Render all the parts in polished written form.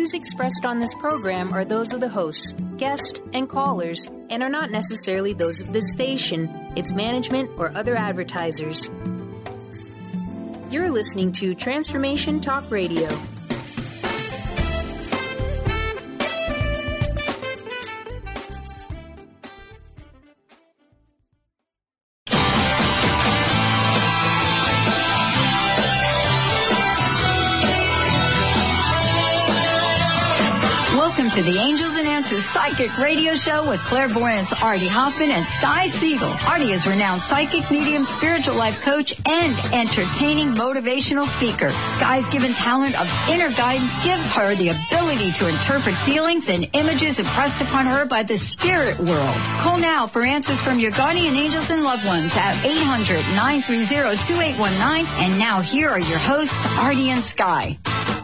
views expressed on this program are those of the hosts, guests, and callers, and are not necessarily those of this station, its management, or other advertisers. You're listening to Transformation Talk Radio. To the Angels and Answers Psychic Radio Show with clairvoyants Artie Hoffman and Sky Siegel. Artie is renowned psychic, medium, spiritual life coach, and entertaining motivational speaker. Sky's given talent of inner guidance gives her the ability to interpret feelings and images impressed upon her by the spirit world. Call now for answers from your guardian angels and loved ones at 800-930-2819. And now here are your hosts, Artie and Sky.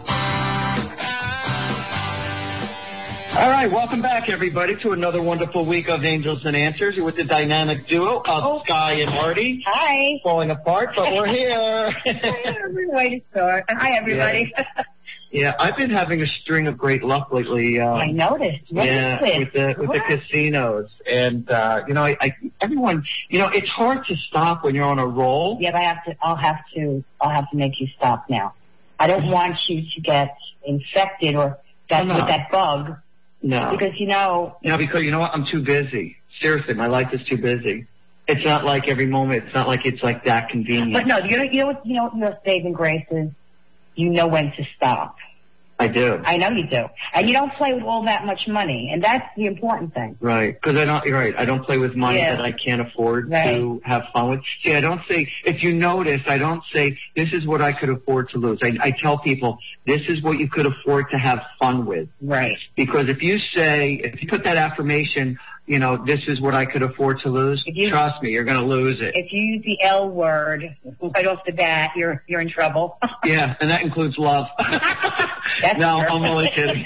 All right, welcome back, everybody, to another wonderful week of Angels and Answers with the dynamic duo of Sky and Artie. Hi. Falling apart, but we're here. Way to start. Hi, everybody. Yeah, I've been having a string of great luck lately. I noticed. What is this? with the casinos, and everyone, it's hard to stop when you're on a roll. Yeah, but I'll have to make you stop now. I don't want you to get infected or with that bug. No. Because because you know what? I'm too busy. Seriously, my life is too busy. It's not like every moment. It's not like it's like that convenient. But no, you know what your saving grace is? You know when to stop. I do. I know you do. And you don't play with all that much money, and that's the important thing. Right. Because you're right. I don't play with money that I can't afford to have fun with. See, I don't say, if you notice, I don't say, this is what I could afford to lose. I tell people, this is what you could afford to have fun with. Right. Because if you put that affirmation, this is what I could afford to lose, trust me, you're going to lose it. If you use the L word right off the bat, you're in trouble. Yeah, and that includes love. No, I'm only kidding.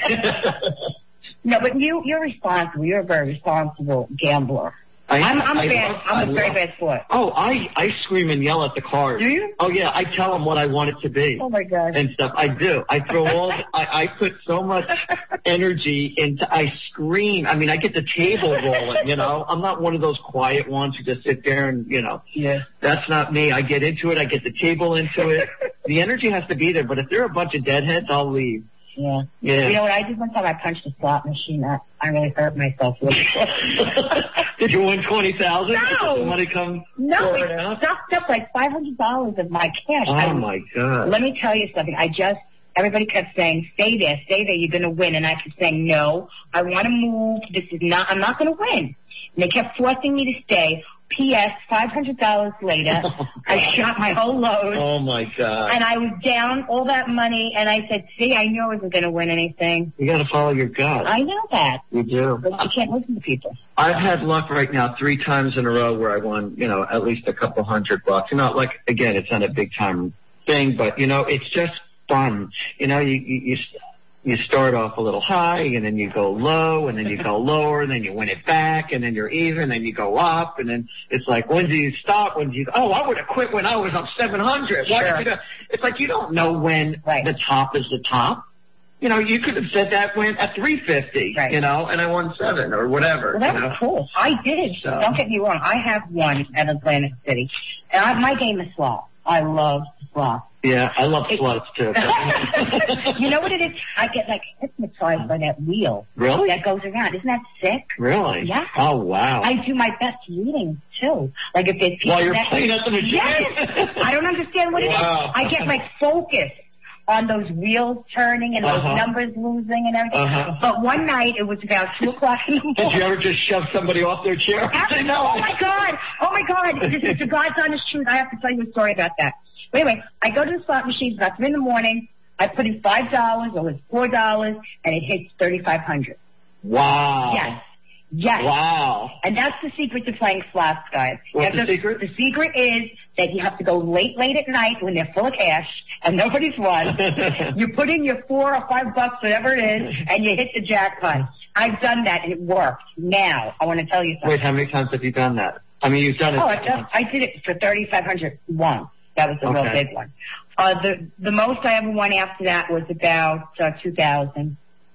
No, but you're responsible. You're a very responsible gambler. I'm a very bad sport. Oh, I scream and yell at the cards. Do you? Oh, yeah, I tell them what I want it to be. Oh, my God. And stuff. I do. I throw I put so much energy into, I scream. I mean, I get the table rolling, I'm not one of those quiet ones who just sit there and, Yeah. That's not me. I get into it. I get the table into it. The energy has to be there, but if they're a bunch of deadheads, I'll leave. Yeah. Yeah. You know what I did one time? I punched a slot machine. I really hurt myself. Did you win $20,000? No. Did somebody come? No, it sucked up like $500 of my cash. Oh my God. Let me tell you something. Everybody kept saying, stay there, you're going to win. And I kept saying, no, I want to move. I'm not going to win. And they kept forcing me to stay. P.S. $500 later, I shot my whole load. Oh, my God. And I was down all that money, and I said, see, I knew I wasn't going to win anything. You got to follow your gut. I know that. You do. But you can't listen to people. I've had luck right now 3 times in a row where I won, at least a couple $100. Again, it's not a big time thing, but, it's just fun. You start off a little high, and then you go low, and then you go lower, and then you win it back, and then you're even, and then you go up, and then it's like, when do you stop? I would have quit when I was up 700. Sure. It's like you don't know when the top is the top. You could have said that when at 350, and I won 7 or whatever. Well, that was cool. I did. So. Don't get me wrong. I have won at Atlantic City. And my game is slot. I love slot. Yeah, I love slots too. You know what it is? I get hypnotized by that wheel. Really? That goes around. Isn't that sick? Really? Yeah. Oh, wow. I do my best readings too. Like if there's people while you're playing at the machine? Yes. I don't understand what it is. I get focused on those wheels turning and those numbers losing and everything. But one night, it was about 2 o'clock in the morning. Did you ever just shove somebody off their chair? No. Oh, my God. This is the God's honest truth. I have to tell you a story about that. But anyway, I go to the slot machine about 3 in the morning. I put in $5 or it's $4, and it hits $3,500. Wow. Yes. Wow. And that's the secret to playing slots, guys. What's the secret? The secret is that you have to go late at night when they're full of cash and nobody's won. You put in your $4 or $5, whatever it is, and you hit the jackpot. I've done that, and it worked. Now, I want to tell you something. Wait, how many times have you done that? I mean, you've done it. I did it for $3,500 once. That was a real big one. The most I ever won after that was about 2,000.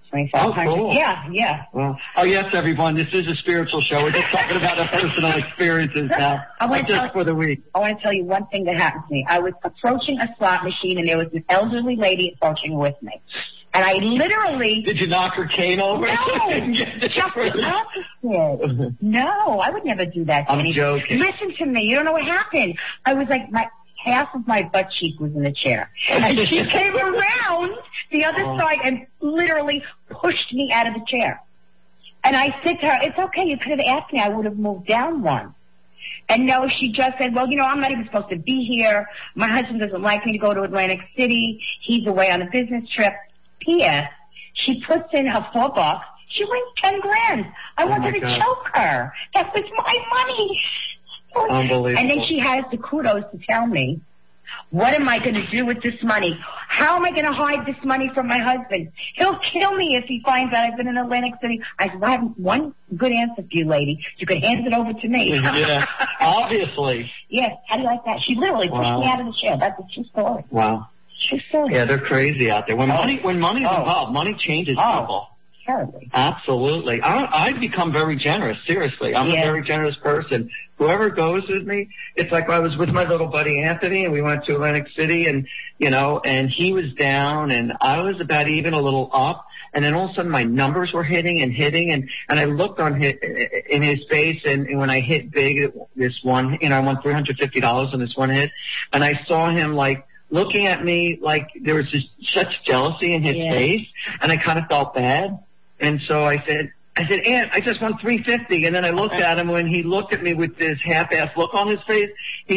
$2,500. Oh, cool. Yeah. Well, yes, everyone. This is a spiritual show. We're just talking about our personal experiences now. For the week. I want to tell you one thing that happened to me. I was approaching a slot machine, and there was an elderly lady approaching with me. And I literally... Did you knock her cane over? No, just the opposite. No, I would never do that to I'm joking. Listen to me. You don't know what happened. I was like, half of my butt cheek was in the chair. And she came around the other side and literally pushed me out of the chair. And I said to her, it's okay, you could have asked me. I would have moved down one. And no, she just said, well, I'm not even supposed to be here. My husband doesn't like me to go to Atlantic City. He's away on a business trip. P.S. She puts in her $4. She wins $10,000. I wanted to choke her. That was my money. Unbelievable. And then she has the kudos to tell me, what am I going to do with this money? How am I going to hide this money from my husband? He'll kill me if he finds out I've been in Atlantic City. I said, I have one good answer for you, lady. You could hand it over to me. Yeah, obviously. Yes, how do you like that? She literally pushed me out of the chair. That's a true story. Wow. True story. Yeah, they're crazy out there. When money's involved, money changes people. Terribly. Absolutely. I've become very generous, seriously. I'm a very generous person. Whoever goes with me, it's like I was with my little buddy Anthony, and we went to Atlantic City, and, and he was down, and I was about even, a little up, and then all of a sudden my numbers were hitting, and I looked in his face, and when I hit big, this one, I won $350 on this one hit, and I saw him, looking at me like there was just such jealousy in his face, and I kind of felt bad. And so I said, Aunt, I just won $350. And then I looked at him, when he looked at me with this half-ass look on his face,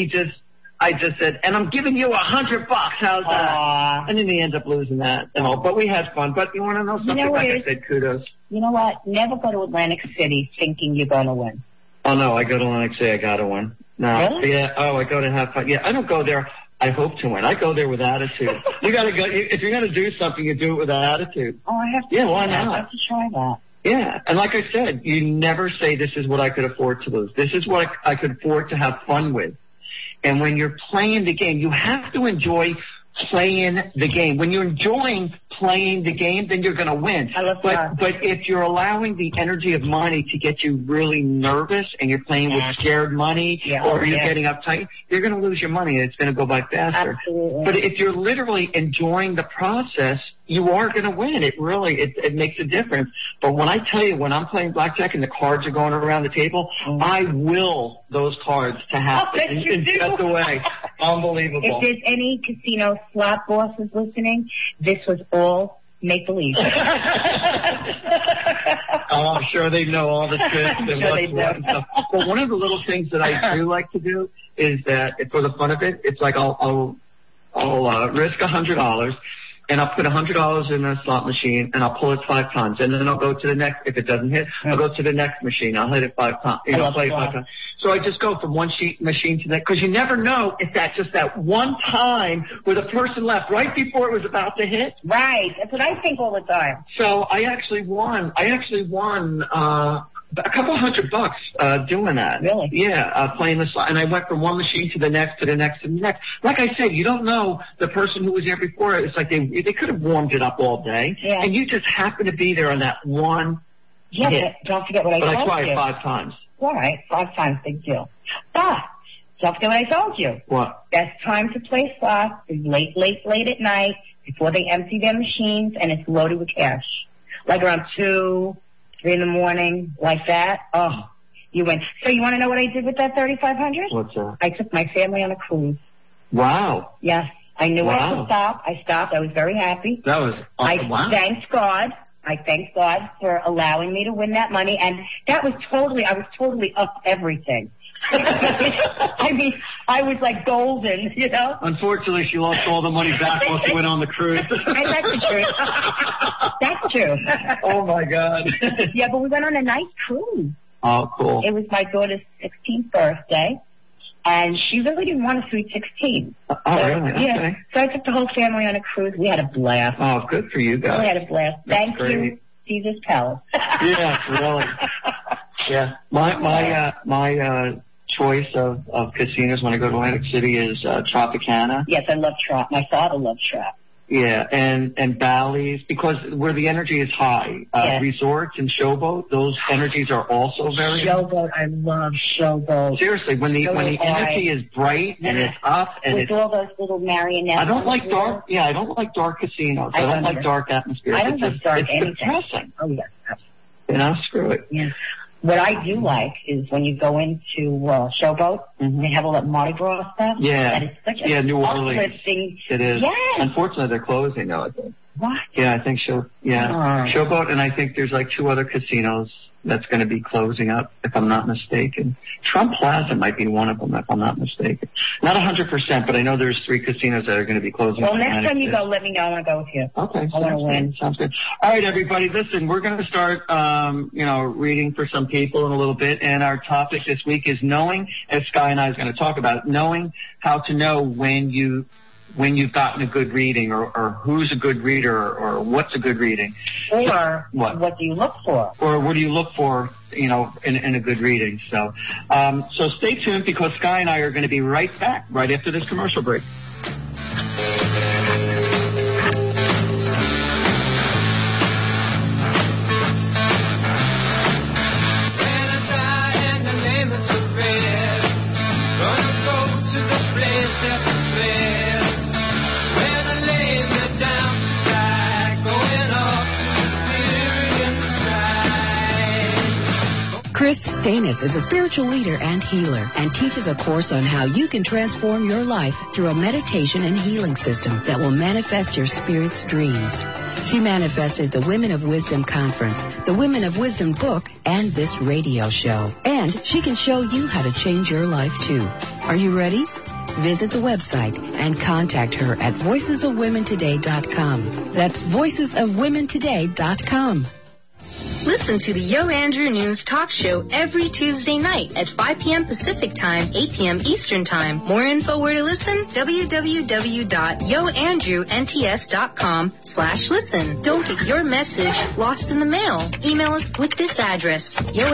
I just said, and I'm giving you $100. How's that? And then he ended up losing that and all. But we had fun. But you want to know something? Like I said, kudos. You know what? Never go to Atlantic City thinking you're going to win. Oh, no, I go to Atlantic City, I got to win. No. Really? Yeah. Oh, I go to have fun. Yeah, I don't go there. I hope to win. I go there with attitude. You got to go. If you're going to do something, you do it with attitude. Oh, I have to. Yeah, why not? I have to try that. Yeah, and like I said, you never say this is what I could afford to lose. This is what I could afford to have fun with. And when you're playing the game, you have to enjoy playing the game. When you're enjoying playing the game, then you're going to win. But if you're allowing the energy of money to get you really nervous, and you're playing with scared money, or you're getting uptight, you're going to lose your money, and it's going to go by faster. Absolutely. But if you're literally enjoying the process, you are going to win. It makes a difference. But when I tell you, when I'm playing blackjack and the cards are going around the table, I will those cards to happen in just a way. Unbelievable. If there's any casino slot bosses listening, this was all make-believe. I'm sure they know all the tricks and what's and stuff. But one of the little things that I do like to do is that, for the fun of it, it's like I'll risk $100, and I'll put $100 in a slot machine, and I'll pull it 5 times, and then I'll go to the next. If it doesn't hit, I'll go to the next machine. I'll hit it 5 times. Play it 5 times. So I just go from one machine to the next, because you never know if that's just that one time where the person left right before it was about to hit. Right. That's what I think all the time. So I actually won a couple $100 doing that. Really? Yeah, playing the slot. And I went from one machine to the next, to the next, to the next. Like I said, you don't know the person who was there before. It's like they could have warmed it up all day. Yeah. And you just happen to be there on that one hit. But don't forget what I told you. But I tried 5 times. All right, 5 times, big deal. But don't forget what I told you. What? Best time to play slots is late at night, before they empty their machines, and it's loaded with cash. Like around 2, 3 in the morning, like that. Oh, you win. So you want to know what I did with that $3,500? What's that? I took my family on a cruise. Wow. Yes. I knew I had to stop. I stopped. I was very happy. That was awesome. I thanked God for allowing me to win that money. And that was I was totally up everything. I mean, I was like golden, Unfortunately, she lost all the money back while she went on the cruise. And that's the truth. That's true. Oh, my God. Yeah, but we went on a nice cruise. Oh, cool. It was my daughter's 16th birthday, and she really didn't want a sweet 16. Oh, really? Okay. Yeah. So I took the whole family on a cruise. We had a blast. Oh, good for you guys. We had a blast. Thank you, Caesar's Palace. Yeah, really. Yeah. My choice of casinos when I go to Atlantic City is Tropicana. Yes, I love Trop. My father loved Trop. Yeah, and Bally's, because where the energy is high. Resorts and Showboat, those energies are also very Showboat, I love Showboat. Seriously, when the energy is bright and it's up and with all those little marionettes. I don't like dark. Yeah, I don't like dark casinos. I don't like dark atmospheres. I don't like dark anything. It's depressing. Oh yeah. You know, screw it. Yeah. What I do like is when you go into Showboat, they have all that Mardi Gras stuff. Yeah. And it's such a New Orleans. uplifting. It is. Yes. Unfortunately, they're closing now, I think. What? Yeah, I think Showboat, and I think there's like 2 other casinos that's going to be closing up, if I'm not mistaken. Trump Plaza might be one of them, if I'm not mistaken. Not 100%, but I know there's 3 casinos that are going to be closing. Well, next time you go, let me know. I want to go with you. Okay. I want to win. Sounds good. All right, everybody, listen, we're going to start, reading for some people in a little bit, and our topic this week is knowing, as Sky and I is going to talk about, knowing how to know when you've gotten a good reading, or who's a good reader, or what's a good reading. Or what do you look for? Or what do you look for, in a good reading. So stay tuned, because Sky and I are going to be right back right after this commercial break. Chris Stanis is a spiritual leader and healer and teaches a course on how you can transform your life through a meditation and healing system that will manifest your spirit's dreams. She manifested the Women of Wisdom Conference, the Women of Wisdom book, and this radio show. And she can show you how to change your life, too. Are you ready? Visit the website and contact her at voicesofwomentoday.com. That's voicesofwomentoday.com. Listen to the Yo Andrew News Talk Show every Tuesday night at 5 p.m. Pacific Time, 8 p.m. Eastern Time. More info where to listen? www.yoandrewnts.com/listen. Don't get your message lost in the mail. Email us with this address,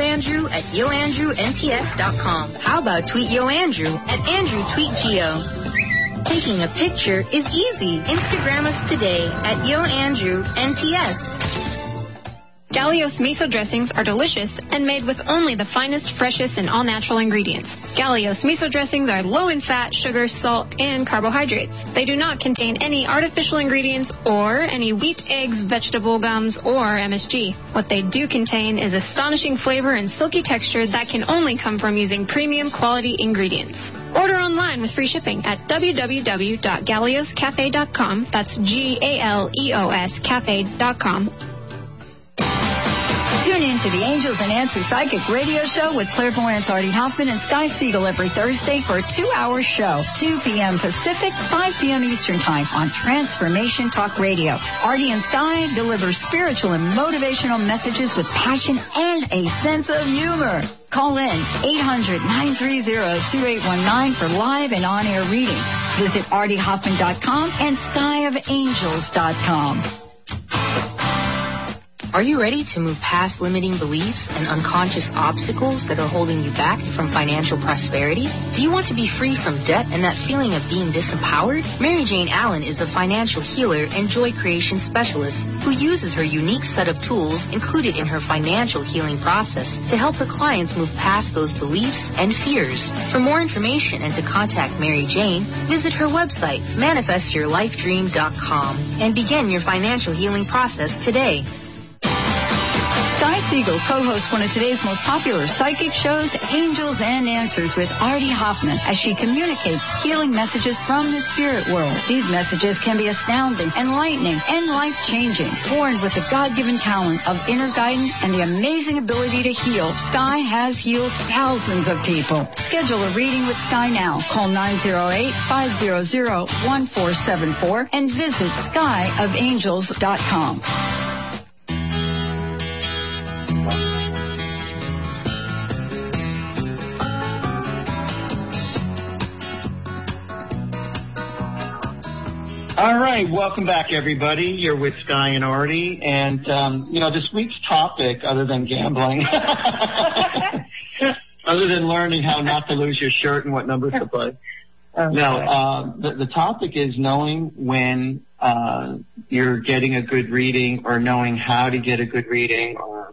yoandrew@yoandrewnts.com. How about tweet Yo Andrew at AndrewTweetGeo? Taking a picture is easy. Instagram us today at YoAndrewNTS. Galios miso dressings are delicious and made with only the finest, freshest, and all-natural ingredients. Galios miso dressings are low in fat, sugar, salt, and carbohydrates. They do not contain any artificial ingredients or any wheat, eggs, vegetable gums, or MSG. What they do contain is astonishing flavor and silky texture that can only come from using premium quality ingredients. Order online with free shipping at www.galioscafe.com. That's GALEOS cafe.com. Tune in to the Angels and Answers Psychic Radio Show with clairvoyants Artie Hoffman and Sky Siegel every Thursday for a 2-hour show, 2 p.m. Pacific, 5 p.m. Eastern Time on Transformation Talk Radio. Artie and Sky deliver spiritual and motivational messages with passion and a sense of humor. Call in 800-930-2819 for live and on-air readings. Visit artiehoffman.com and skyofangels.com. Are you ready to move past limiting beliefs and unconscious obstacles that are holding you back from financial prosperity? Do you want to be free from debt and that feeling of being disempowered? Mary Jane Allen is a financial healer and joy creation specialist who uses her unique set of tools included in her financial healing process to help her clients move past those beliefs and fears. For more information and to contact Mary Jane, visit her website, manifestyourlifedream.com, and begin your financial healing process today. Sky Siegel co-hosts one of today's most popular psychic shows, Angels and Answers with Artie Hoffman, as she communicates healing messages from the spirit world. These messages can be astounding, enlightening, and life-changing. Born with the God-given talent of inner guidance and the amazing ability to heal, Sky has healed thousands of people. Schedule a reading with Sky now. Call 908-500-1474 and visit skyofangels.com. All right, welcome back, everybody. You're with Sky and Artie, and this week's topic, other than gambling, other than learning how not to lose your shirt and what numbers to play. The topic is knowing when you're getting a good reading or knowing how to get a good reading, or,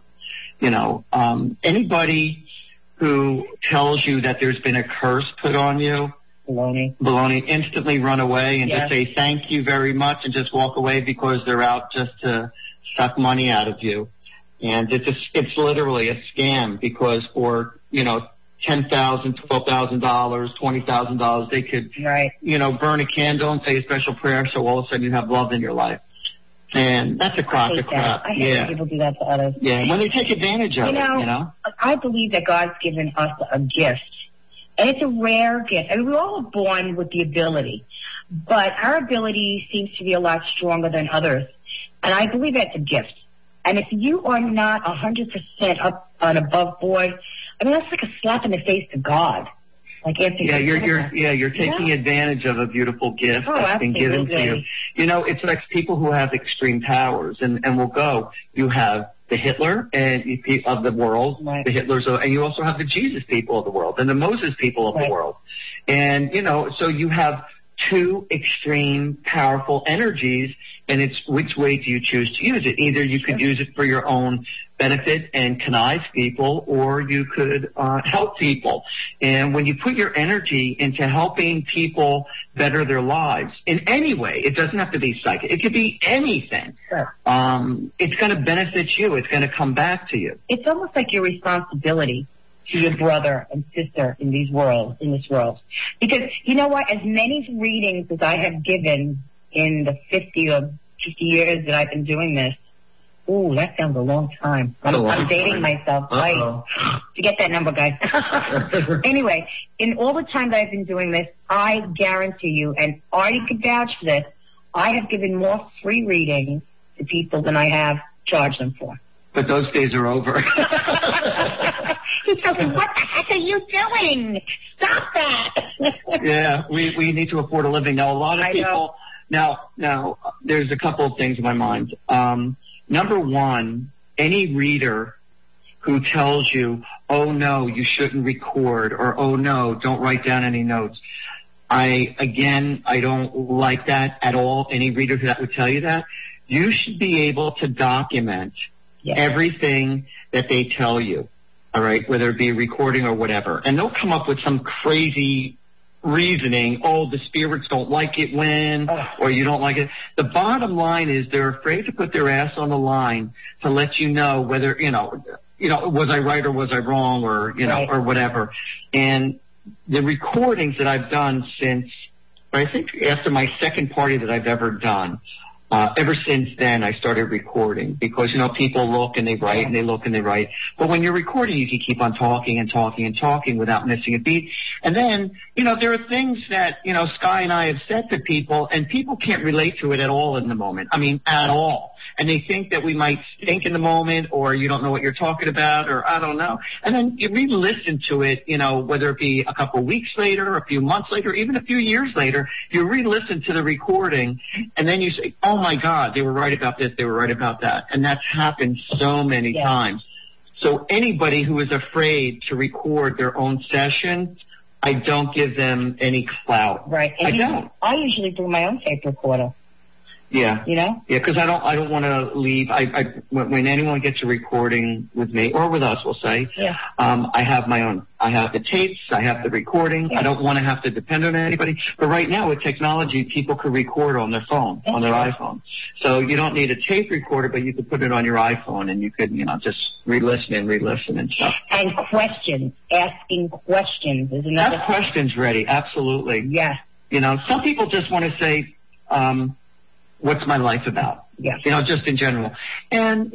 anybody who tells you that there's been a curse put on you, baloney, instantly run away and just say thank you very much and just walk away, because they're out just to suck money out of you. And it's literally a scam, because for, $10,000, $12,000, $20,000, they could, burn a candle and say a special prayer, so all of a sudden you have love in your life. And that's a crock of crap. I hate when people do that to others. Yeah, when they take advantage of it, I believe that God's given us a gift, and it's a rare gift. I mean, we all are born with the ability, but our ability seems to be a lot stronger than others, and I believe that's a gift. And if you are not 100% up and above board, I mean, that's like a slap in the face to God. Like you're taking advantage of a beautiful gift that's been given to you. It's like people who have extreme powers, and we'll go. You have the Hitler of the world, the Hitlers, and you also have the Jesus people of the world, and the Moses people of the world. And so you have two extreme, powerful energies, and it's which way do you choose to use it? Either you could use it for your own benefit and connive people, or you could help people. And when you put your energy into helping people better their lives in any way, it doesn't have to be psychic. It could be anything. Sure. It's going to benefit you. It's going to come back to you. It's almost like your responsibility to your brother and sister in this world. Because you know what? As many readings as I have given in the 50 years that I've been doing this, ooh, that sounds a long time. I'm dating myself. Right. Forget that number, guys. Anyway, in all the time that I've been doing this, I guarantee you, and Artie could vouch for this, I have given more free readings to people than I have charged them for. But those days are over. He tells me, what the heck are you doing? Stop that. Yeah, we need to afford a living. Now, a lot of people... Now, there's a couple of things in my mind. Number one, any reader who tells you, oh, no, you shouldn't record, or, oh, no, don't write down any notes. I don't like that at all. Any reader that would tell you that. You should be able to document everything that they tell you, all right, whether it be a recording or whatever. And they'll come up with some crazy reasoning, oh, the spirits don't like it when, or you don't like it. The bottom line is they're afraid to put their ass on the line to let you know whether, was I right or was I wrong, or, or whatever. And the recordings that I've done since, I think after my second party that I've ever done, ever since then I started recording, because, people look and they write and they look and they write. But when you're recording, you can keep on talking and talking and talking without missing a beat. And then, there are things that, Sky and I have said to people, and people can't relate to it at all in the moment. I mean, at all. And they think that we might stink in the moment, or you don't know what you're talking about, or I don't know. And then you re-listen to it, whether it be a couple of weeks later, a few months later, even a few years later, you re-listen to the recording, and then you say, oh my God, they were right about this, they were right about that. And that's happened so many times. So anybody who is afraid to record their own session, I don't give them any clout. Right. And I don't. I usually do my own tape recorder. Yeah. Yeah, because I don't want to leave. When anyone gets a recording with me, or with us, we'll say, I have my own. I have the tapes. I have the recording. I don't want to have to depend on anybody. But right now with technology, people could record on their phone, on their iPhone. So you don't need a tape recorder, but you could put it on your iPhone, and you could, just re-listen and stuff. And questions, asking questions is another. Have questions ready, absolutely. Yeah. Some people just want to say, what's my life about? Yes. Just in general. And,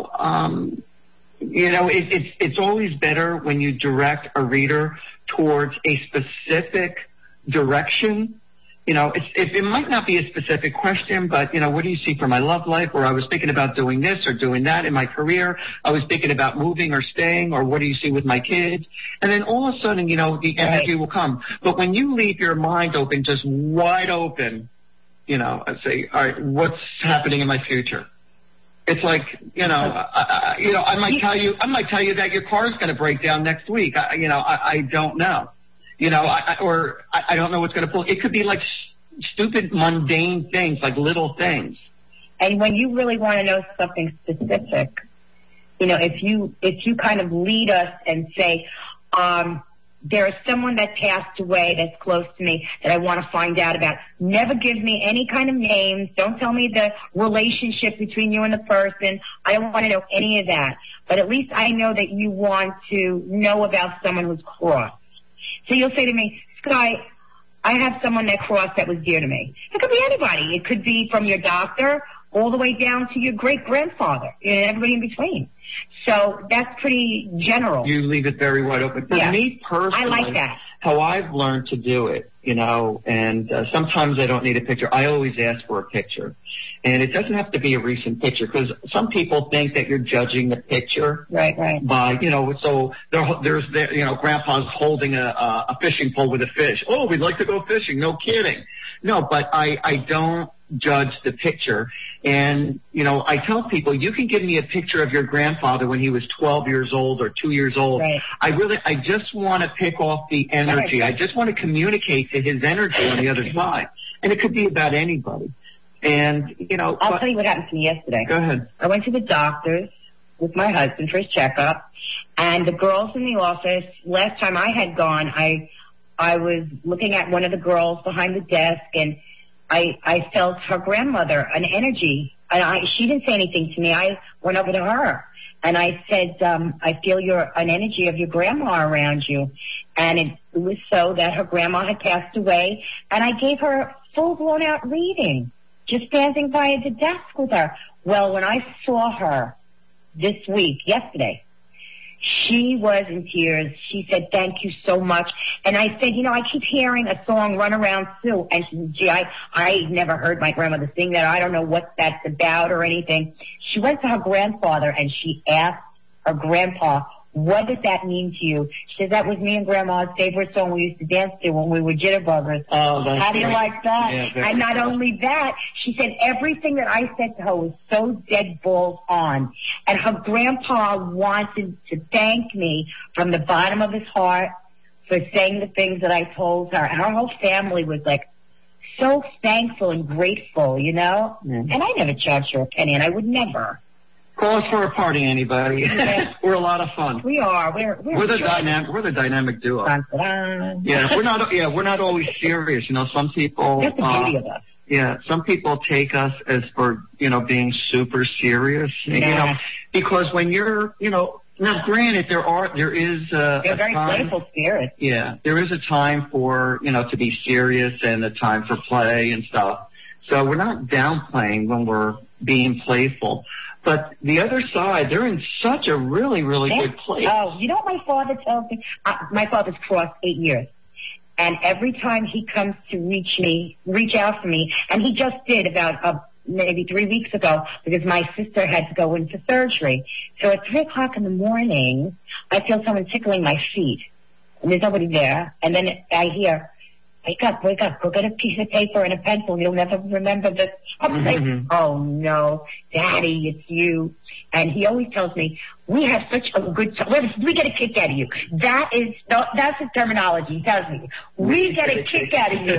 it's always better when you direct a reader towards a specific direction. It might not be a specific question, but, what do you see for my love life? Or I was thinking about doing this or doing that in my career. I was thinking about moving or staying, or what do you see with my kids? And then all of a sudden, the energy will come. But when you leave your mind open, just wide open, I say, all right, what's happening in my future? It's like, I might tell you that your car's going to break down next week. I don't know. I don't know what's going to pull. It could be like stupid, mundane things, like little things. And when you really want to know something specific, you know, if you kind of lead us and say, there is someone that passed away that's close to me that I want to find out about. Never give me any kind of names. Don't tell me the relationship between you and the person. I don't want to know any of that. But at least I know that you want to know about someone who's crossed. So you'll say to me, Sky, I have someone that crossed that was dear to me. It could be anybody. It could be from your doctor all the way down to your great-grandfather and everybody in between. So that's pretty general. You leave it very wide open. For me personally, I like that. How I've learned to do it, you know, and sometimes I don't need a picture. I always ask for a picture. And it doesn't have to be a recent picture, because some people think that you're judging the picture. Right. By, you know, so there's, you know, Grandpa's holding a fishing pole with a fish. Oh, we'd like to go fishing. No kidding. No, but I don't judge the picture. And, you know, I tell people, you can give me a picture of your grandfather when he was 12 years old or 2 years old. Right. I just want to pick off the energy. Right. I just want to communicate to his energy on the other side. And it could be about anybody. And, you know. I'll tell you what happened to me yesterday. Go ahead. I went to the doctor's with my husband for his checkup, and the girls in the office, last time I had gone, I was looking at one of the girls behind the desk, and I felt her grandmother, an energy, and she didn't say anything to me. I went over to her, and I said, I feel an energy of your grandma around you. And it was so that her grandma had passed away, and I gave her a full-blown out reading, just standing by the desk with her. Well, when I saw her this week, yesterday, she was in tears. She said, thank you so much. And I said, you know, I keep hearing a song, Run Around Sue. And she said, gee, I never heard my grandmother sing that. I don't know what that's about or anything. She went to her grandfather and she asked her grandpa, what does that mean to you? She said, that was me and Grandma's favorite song we used to dance to when we were jitterbuggers. Oh, that's How do you like that? Yeah, and not only that, she said everything that I said to her was so dead balls on. And her grandpa wanted to thank me from the bottom of his heart for saying the things that I told her. And her whole family was like so thankful and grateful, you know? And I never charged her a penny, and I would never. Call us for a party, anybody. Yeah. We're a lot of fun. We are. We're the dynamic duo. Dun, dun, dun. Yeah, we're not always serious. You know, some people. That's the beauty of us. Yeah, some people take us as for, you know, being super serious. Yeah. You know, because when you're, you know, now granted there is They're very time, playful spirits. Yeah, there is a time for, you know, to be serious and a time for play and stuff. So we're not downplaying when we're being playful. But the other side, they're in such a really, really good place. Oh, you know what my father tells me? My father's crossed 8 years. And every time he comes to reach out for me, and he just did about maybe 3 weeks ago because my sister had to go in for surgery. So at 3 o'clock in the morning, I feel someone tickling my feet. And there's nobody there. And then I hear, wake up, go get a piece of paper and a pencil. You'll never remember this. I'm like, oh no, Daddy, it's you. And he always tells me, we have such a good time. We get a kick out of you. That's his terminology. He tells me, we get a kick out of you.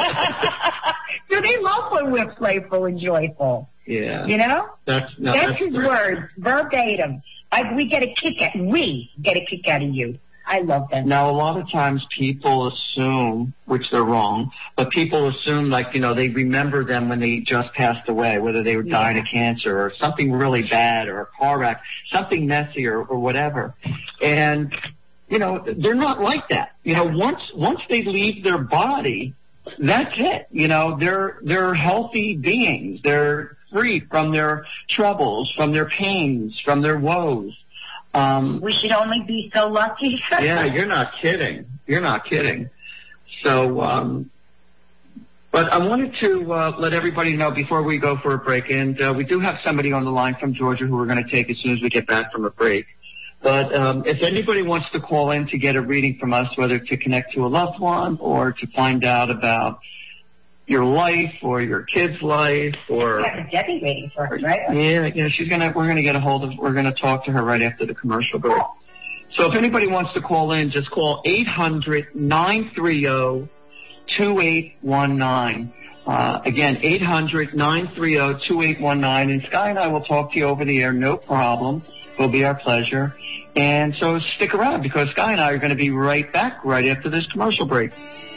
So they love when we're playful and joyful. Yeah. You know? That's his words, verbatim. We get a kick out of you. I love them. Now, a lot of times people assume, which they're wrong, but people assume, like, you know, they remember them when they just passed away, whether they were dying of cancer or something really bad or a car wreck, something messy or whatever. And, you know, they're not like that. You know, once they leave their body, that's it. You know, they're healthy beings. They're free from their troubles, from their pains, from their woes. We should only be so lucky. Yeah, you're not kidding. So, but I wanted to let everybody know before we go for a break, and we do have somebody on the line from Georgia who we're going to take as soon as we get back from a break. But if anybody wants to call in to get a reading from us, whether to connect to a loved one or to find out about your life or your kid's life, or Debbie waiting for her, right? Yeah, we're gonna talk to her right after the commercial break. So if anybody wants to call in, just call 800-930-2888. 800-930-2819. Again, 800-930-2819. And Sky and I will talk to you over the air, no problem. It'll be our pleasure. And so stick around, because Sky and I are going to be right back right after this commercial break.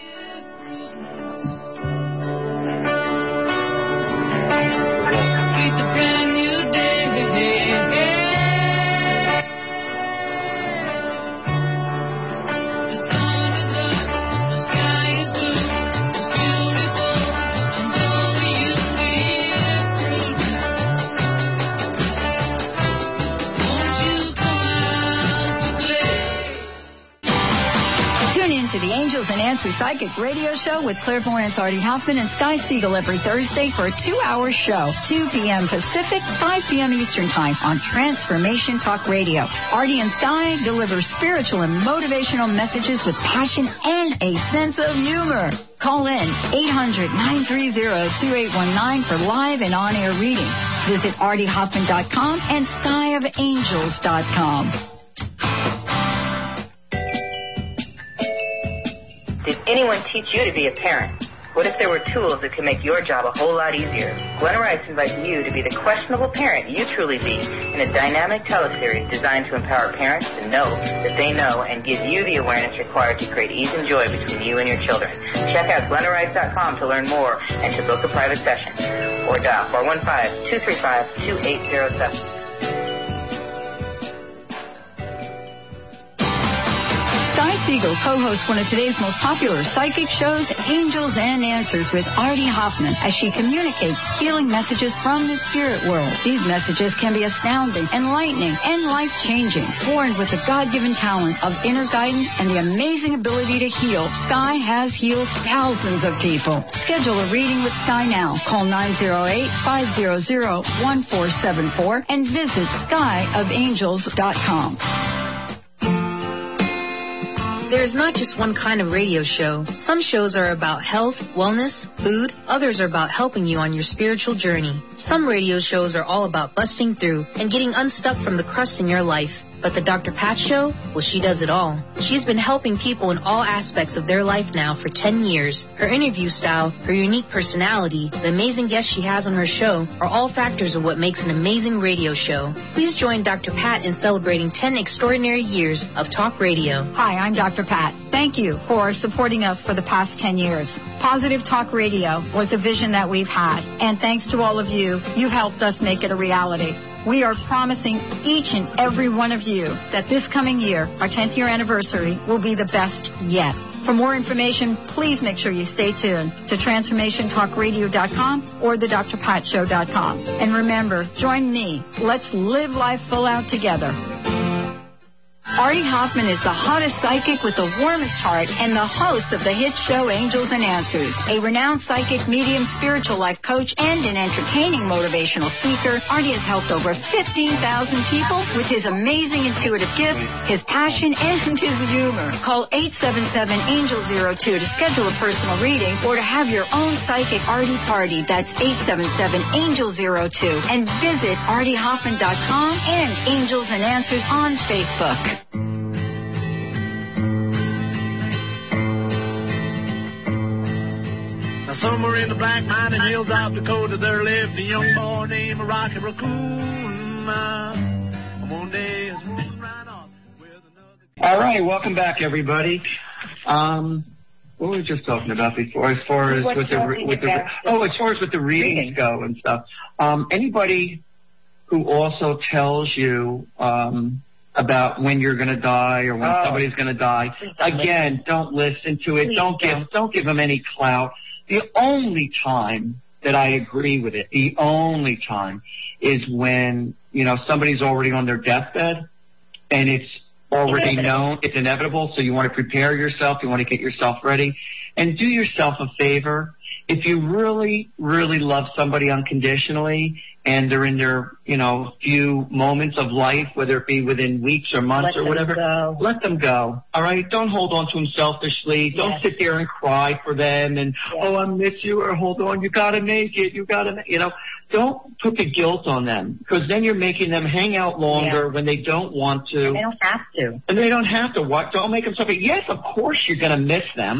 Psychic Radio Show with clairvoyants Artie Hoffman and Sky Siegel every Thursday for a 2-hour show, 2 p.m. Pacific, 5 p.m. Eastern Time on Transformation Talk Radio. Artie and Sky deliver spiritual and motivational messages with passion and a sense of humor. Call in 800-930-2819 for live and on-air readings. Visit ArtieHoffman.com and SkyofAngels.com. Did anyone teach you to be a parent? What if there were tools that could make your job a whole lot easier? Glenna Rice invites you to be the questionable parent you truly be in a dynamic teleseries designed to empower parents to know that they know and give you the awareness required to create ease and joy between you and your children. Check out GlennaRice.com to learn more and to book a private session. Or dial 415-235-2807. Sky Siegel co-hosts one of today's most popular psychic shows, Angels and Answers with Artie Hoffman, as she communicates healing messages from the spirit world. These messages can be astounding, enlightening, and life-changing. Born with the God-given talent of inner guidance and the amazing ability to heal, Sky has healed thousands of people. Schedule a reading with Sky now. Call 908-500-1474 and visit skyofangels.com. There's not just one kind of radio show. Some shows are about health, wellness, food. Others are about helping you on your spiritual journey. Some radio shows are all about busting through and getting unstuck from the crust in your life. But the Dr. Pat Show, well, she does it all. She's been helping people in all aspects of their life now for 10 years. Her interview style, her unique personality, the amazing guests she has on her show are all factors of what makes an amazing radio show. Please join Dr. Pat in celebrating 10 extraordinary years of talk radio. Hi, I'm Dr. Pat. Thank you for supporting us for the past 10 years. Positive Talk Radio was a vision that we've had, and thanks to all of you, you helped us make it a reality. We are promising each and every one of you that this coming year, our 10th year anniversary, will be the best yet. For more information, please make sure you stay tuned to TransformationTalkRadio.com or thedrpatshow.com. And remember, join me. Let's live life full out together. Artie Hoffman is the hottest psychic with the warmest heart and the host of the hit show Angels and Answers. A renowned psychic, medium, spiritual life coach, and an entertaining motivational speaker, Artie has helped over 15,000 people with his amazing intuitive gifts, his passion, and his humor. Call 877-ANGEL-02 to schedule a personal reading or to have your own psychic Artie party. That's 877-ANGEL-02. And visit ArtieHoffman.com and Angels and Answers on Facebook. Somewhere in the Black Mountain Hills of Dakota, there lived a young boy named Rocky Raccoon. One day his woman ran off with another. All right, welcome back, everybody. What were we just talking about before? As far as with the readings go and stuff. Anybody who also tells you about when you're going to die or when somebody's going to die, again, don't listen to it. Don't give them any clout. The only time that I agree with it, the only time is when, somebody's already on their deathbed and it's already known, it's inevitable, so you want to prepare yourself, you want to get yourself ready, and do yourself a favor. If you really, really love somebody unconditionally and they're in their, few moments of life, whether it be within weeks or months or whatever, let them go. All right? Don't hold on to them selfishly. Yes. Don't sit there and cry for them and, I miss you, or hold on, you got to make it. Don't put the guilt on them, because then you're making them hang out longer when they don't want to. And they don't have to. And they don't have to. Don't make them suffer. Yes, of course you're going to miss them.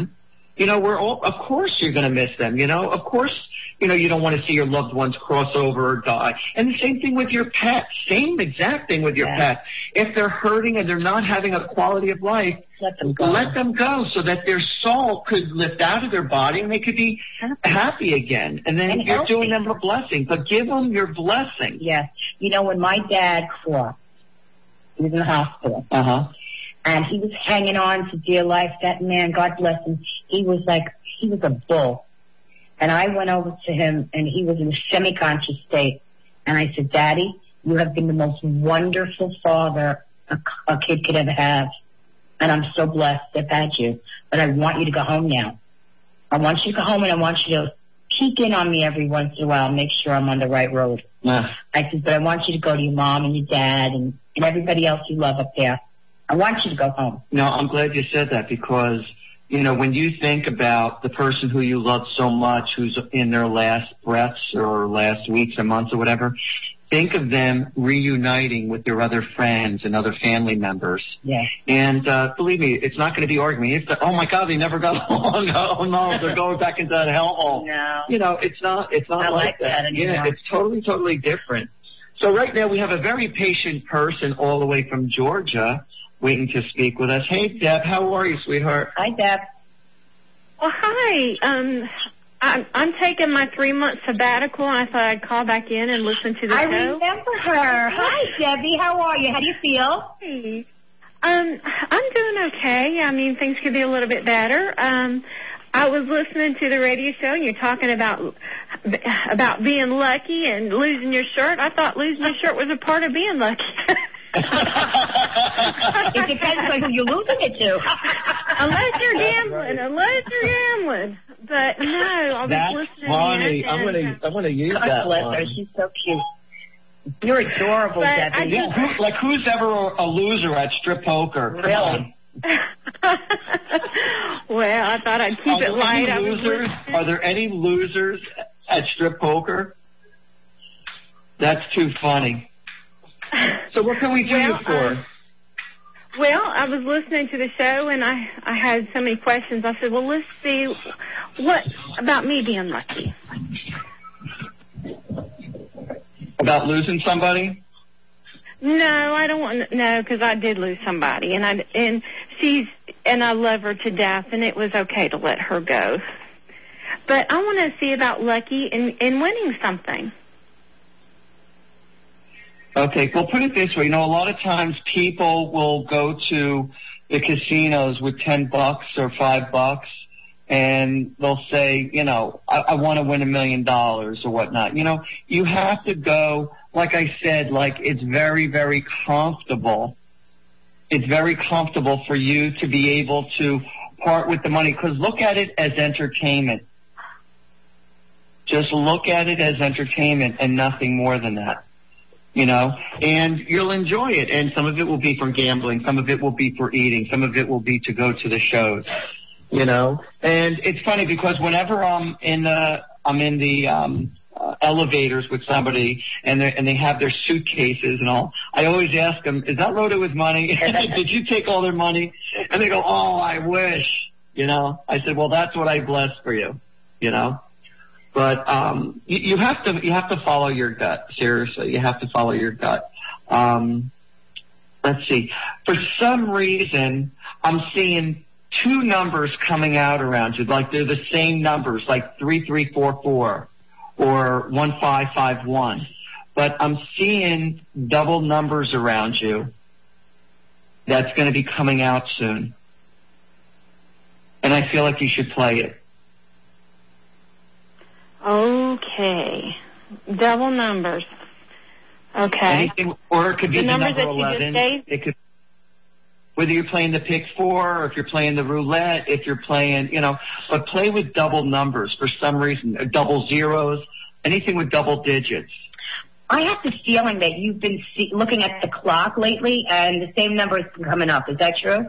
of course you're going to miss them. Of course, you don't want to see your loved ones cross over or die. And the same thing with your pet. Same exact thing with your pet. If they're hurting and they're not having a quality of life, let them go so that their soul could lift out of their body and they could be happy again. And then you're doing them a blessing. But give them your blessing. Yes. When my dad crossed, he was in the hospital. And he was hanging on to dear life. That man, God bless him, he was a bull. And I went over to him, and he was in a semi-conscious state. And I said, Daddy, you have been the most wonderful father a kid could ever have. And I'm so blessed to have had you. But I want you to go home now. I want you to go home, and I want you to peek in on me every once in a while and make sure I'm on the right road. I said, but I want you to go to your mom and your dad and everybody else you love up there. I want you to go home. No, I'm glad you said that because, when you think about the person who you love so much, who's in their last breaths or last weeks or months or whatever, think of them reuniting with their other friends and other family members. Yeah. And believe me, it's not going to be arguing. It's oh my God, they never got along. Oh no, they're going back into that hellhole. No. It's not like that. Yeah, it's totally different. So right now we have a very patient person all the way from Georgia waiting to speak with us. Hey, Deb, how are you, sweetheart? Hi, Deb. Well, hi. I'm taking my 3-month sabbatical. I thought I'd call back in and listen to the show. I remember her. Hi, Debbie. How are you? How do you feel? Hey. I'm doing okay. I mean, things could be a little bit better. I was listening to the radio show, and you're talking about being lucky and losing your shirt. I thought losing your shirt was a part of being lucky. It depends on who you're losing it to. Unless you're gambling. But no, I was listening. Funny. I'm gonna use God that bless one. her. She's so cute. You're adorable, Debbie. Who's ever a loser at strip poker? Really? Well, I thought I'd keep it light. Are there any losers at strip poker? That's too funny. So what can we do you for? Well, I was listening to the show, and I had so many questions. I said, well, let's see what about me being lucky. About losing somebody? No, I don't want to. No, because I did lose somebody, and I love her to death, and it was okay to let her go. But I want to see about lucky in winning something. Okay, well, put it this way. A lot of times people will go to the casinos with $10 or $5, and they'll say, I want to win $1 million or whatnot. You have to go, like I said, it's very, very comfortable. It's very comfortable for you to be able to part with the money, because look at it as entertainment. Just look at it as entertainment and nothing more than that. And you'll enjoy it. And some of it will be from gambling. Some of it will be for eating. Some of it will be to go to the shows, And it's funny because whenever I'm in the elevators with somebody and they have their suitcases and all, I always ask them, is that loaded with money? Did you take all their money? And they go, oh, I wish, I said, well, that's what I blessed for you, But you have to follow your gut. Seriously, you have to follow your gut. Let's see. For some reason, I'm seeing 2 numbers coming out around you, like they're the same numbers, like 3344 or 1551. But I'm seeing double numbers around you. That's going to be coming out soon, and I feel like you should play it. Okay. Double numbers. Okay. Anything, or it could be the number numbers that 11. You just gave? It could, whether you're playing the pick 4 or if you're playing the roulette, if you're playing, but play with double numbers for some reason, double zeros, anything with double digits. I have the feeling that you've been looking at the clock lately and the same number has been coming up. Is that true?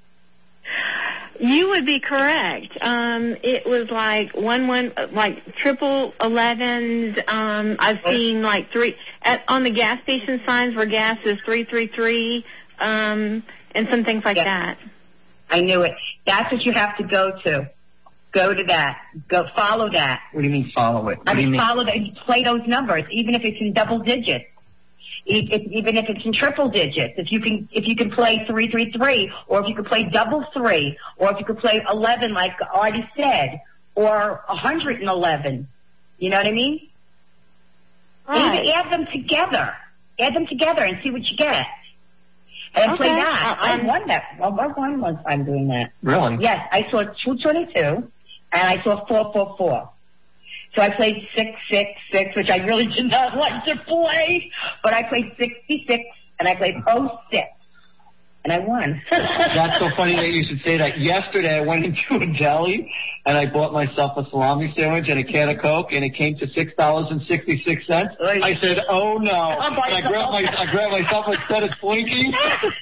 You would be correct. It was like triple 11s. I've seen like 3 on the gas station signs where gas is 333, and some things like that. I knew it. That's what you have to go to. Go to that. Go follow that. What do you mean follow it? I mean, follow that. Play those numbers, even if it's in double digits. Even if it's in triple digits. If you can play 333, or if you could play double 3, or if you could play 11, like Artie said, or 111. You know what I mean? Right. Even add them together. Add them together and see what you get. And play that. I won that. Well, I won one time doing that. Really? Yes, I saw 222, and I saw 444. So I played 666, which I really did not like to play, but I played 66, and I played 06, and I won. That's so funny that you should say that. Yesterday, I went into a deli, and I bought myself a salami sandwich and a can of Coke, and it came to $6.66. I said, "Oh no!" And I grabbed myself a set of Twinkies.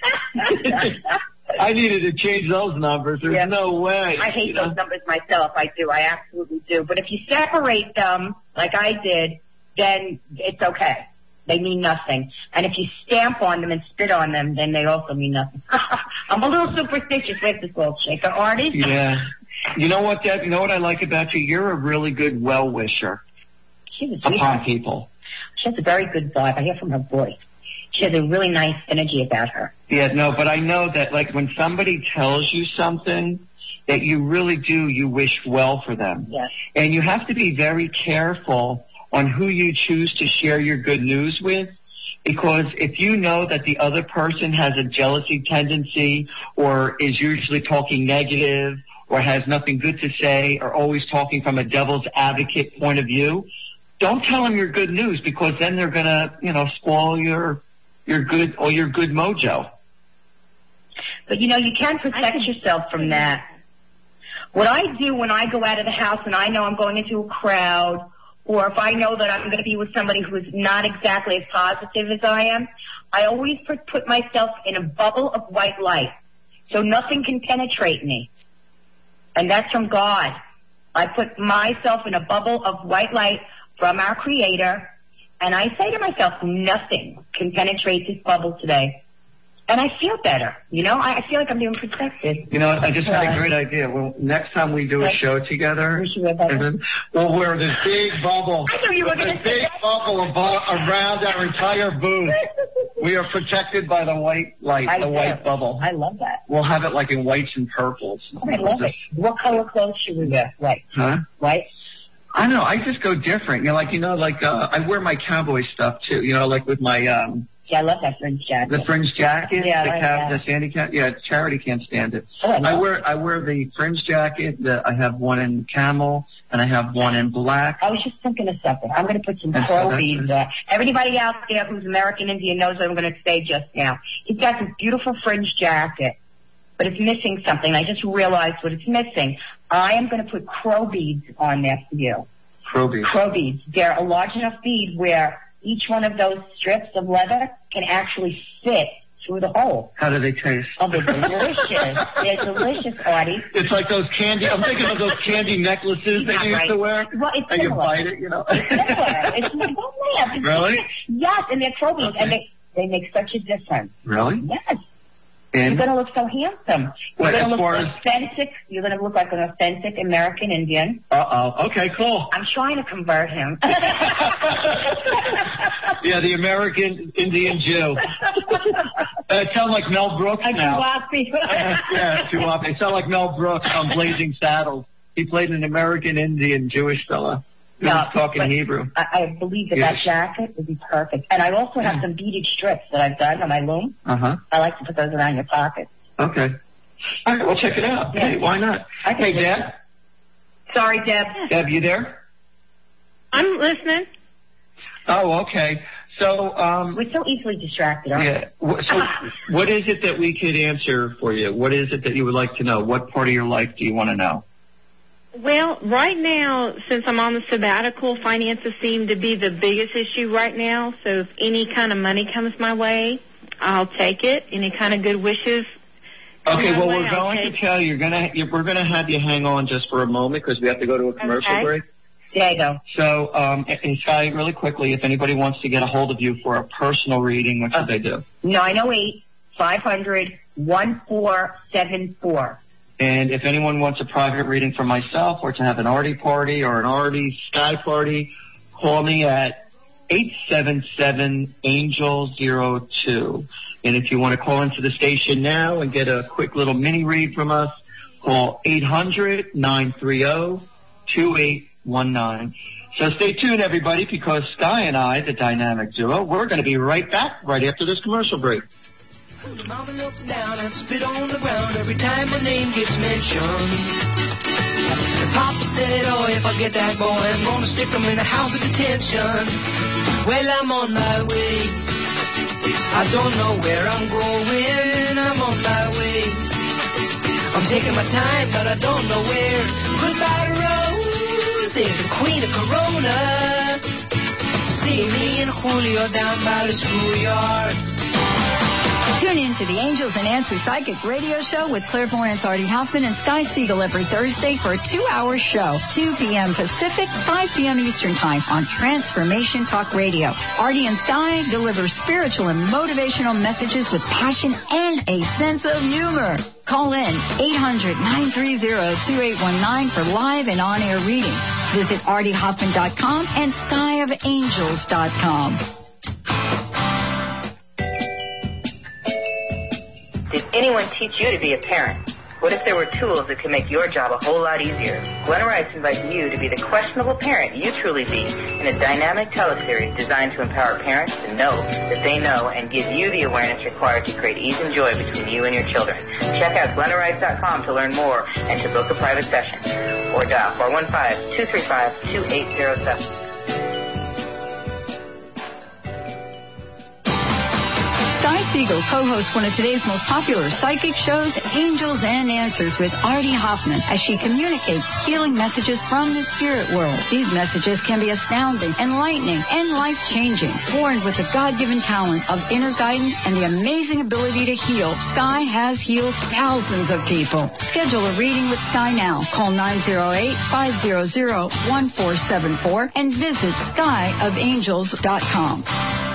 I needed to change those numbers. There's no way. I hate those numbers myself. I do. I absolutely do. But if you separate them, like I did, then it's okay. They mean nothing. And if you stamp on them and spit on them, then they also mean nothing. I'm a little superstitious with this little shaker, Artie. Yeah. You know what, Deb? You know what I like about you? You're a really good well-wisher upon people. She has a very good vibe. I hear from her voice. She has a really nice energy about her. Yeah, no, but I know that, like, when somebody tells you something that you really do, you wish well for them. Yes. And you have to be very careful on who you choose to share your good news with, because if you know that the other person has a jealousy tendency or is usually talking negative or has nothing good to say or always talking from a devil's advocate point of view, don't tell them your good news, because then they're going to, spoil your good mojo. But, you can protect yourself from that. What I do when I go out of the house and I know I'm going into a crowd, or if I know that I'm going to be with somebody who's not exactly as positive as I am, I always put myself in a bubble of white light so nothing can penetrate me. And that's from God. I put myself in a bubble of white light from our Creator, and I say to myself, nothing can penetrate this bubble today. And I feel better, I feel like I'm being protected. I just had a great idea. Well, next time we do a show together, we'll wear this big bubble. I knew you were going to say that. Bubble around our entire booth. We are protected by the white light, white bubble. I love that. We'll have it like in whites and purples. I love it. What color clothes should we wear? White. Huh? White? I don't know. I just go different. I wear my cowboy stuff too. Like with my Yeah, I love that fringe jacket. The fringe jacket? Yeah, the Sandy cat? Yeah, Charity can't stand it. Oh, I wear the fringe jacket. I have one in camel, and I have one in black. I was just thinking of something. I'm going to put some pearl beads there. Everybody out there who's American Indian knows what I'm going to say just now. He's got this beautiful fringe jacket, but it's missing something. I just realized what it's missing. I am going to put crow beads on there for you. Crow beads? Crow beads. They're a large enough bead where each one of those strips of leather can actually fit through the hole. How do they taste? Oh, they're delicious. They're delicious, Artie. It's like those candy, I'm thinking of those candy necklaces that you used to wear. Well, it's and similar. You bite it, It's similar. It's like, really? Yes, and they're crow beads, Okay. and they make such a difference. Really? Yes. And you're going to look so handsome. You're what, going to as look far as... authentic. You're going to look like an authentic American Indian. Uh-oh. Okay, cool. I'm trying to convert him. Yeah, the American Indian Jew. I sound like Mel Brooks now. Yeah, Tuwapi. I sound like Mel Brooks on Blazing Saddles. He played an American Indian Jewish fella. Yeah, talking Hebrew. I believe that jacket would be perfect. And I also have some beaded strips that I've done on my loom. Uh-huh. I like to put those around your pocket. Okay. All right, well, check it out. Yeah. Hey, why not? Hey, Deb. Sorry, Deb. Deb, you there? I'm listening. Oh, okay. So, we're so easily distracted, aren't we? So, what is it that we could answer for you? What is it that you would like to know? What part of your life do you want to know? Well, right now, since I'm on the sabbatical, finances seem to be the biggest issue right now. So if any kind of money comes my way, I'll take it. Any kind of good wishes. Okay, well, we're going to tell you, we're going to have you hang on just for a moment because we have to go to a commercial break. There you go. So, and Sky, really quickly, if anybody wants to get a hold of you for a personal reading, what should they do? 908-500-1474. And if anyone wants a private reading from myself or to have an Artie party or an Artie Sky party, call me at 877-ANGEL-02. And if you want to call into the station now and get a quick little mini read from us, call 800-930-2819. So stay tuned, everybody, because Sky and I, the dynamic duo, we're going to be right back right after this commercial break. Mama looked down and spit on the ground every time my name gets mentioned. And Papa said, oh, if I get that boy, I'm going to stick him in a house of detention. Well, I'm on my way. I don't know where I'm going. I'm on my way. I'm taking my time, but I don't know where. Goodbye, Rose, the queen of Corona. See me and Julio down by the schoolyard. Tune in to the Angels and Answers Psychic Radio Show with clairvoyants Artie Hoffman and Sky Siegel every Thursday for a 2-hour show, 2 p.m. Pacific, 5 p.m. Eastern Time on Transformation Talk Radio. Artie and Sky deliver spiritual and motivational messages with passion and a sense of humor. Call in 800-930-2819 for live and on-air readings. Visit ArtieHoffman.com and SkyofAngels.com. Did anyone teach you to be a parent? What if there were tools that could make your job a whole lot easier? Glenna Rice invites you to be the questionable parent you truly be in a dynamic teleseries designed to empower parents to know that they know and give you the awareness required to create ease and joy between you and your children. Check out GlennaRice.com to learn more and to book a private session. Or dial 415-235-2807. Sky Siegel co-hosts one of today's most popular psychic shows, Angels and Answers with Artie Hoffman, as she communicates healing messages from the spirit world. These messages can be astounding, enlightening, and life-changing. Born with the God-given talent of inner guidance and the amazing ability to heal, Sky has healed thousands of people. Schedule a reading with Sky now. Call 908-500-1474 and visit skyofangels.com.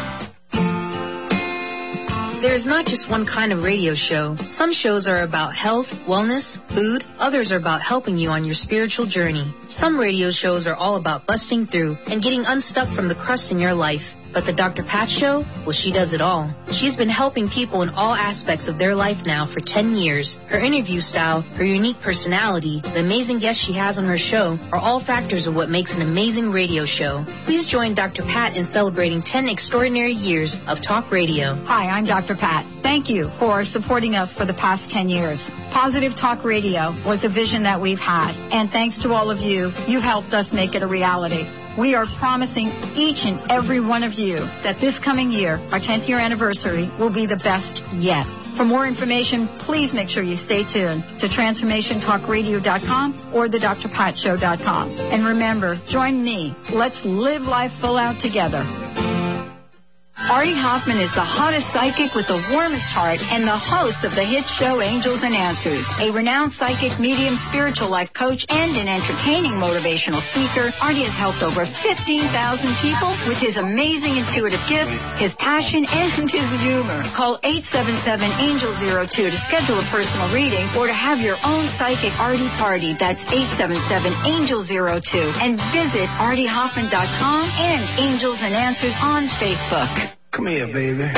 There's not just one kind of radio show. Some shows are about health, wellness, food. Others are about helping you on your spiritual journey. Some radio shows are all about busting through and getting unstuck from the crust in your life. But the Dr. Pat Show, well, she does it all. She's been helping people in all aspects of their life now for 10 years. Her interview style, her unique personality, the amazing guests she has on her show are all factors of what makes an amazing radio show. Please join Dr. Pat in celebrating 10 extraordinary years of talk radio. Hi, I'm Dr. Pat. Thank you for supporting us for the past 10 years. Positive Talk Radio was a vision that we've had, and thanks to all of you, you helped us make it a reality. We are promising each and every one of you that this coming year, our 10th year anniversary, will be the best yet. For more information, please make sure you stay tuned to TransformationTalkRadio.com or thedrpatshow.com. And remember, join me. Let's live life full out together. Artie Hoffman is the hottest psychic with the warmest heart and the host of the hit show Angels and Answers. A renowned psychic, medium, spiritual life coach, and an entertaining motivational speaker, Artie has helped over 15,000 people with his amazing intuitive gifts, his passion, and his humor. Call 877-ANGEL-02 to schedule a personal reading or to have your own psychic Artie party. That's 877-ANGEL-02. And visit ArtieHoffman.com and Angels and Answers on Facebook. Come here, baby. You know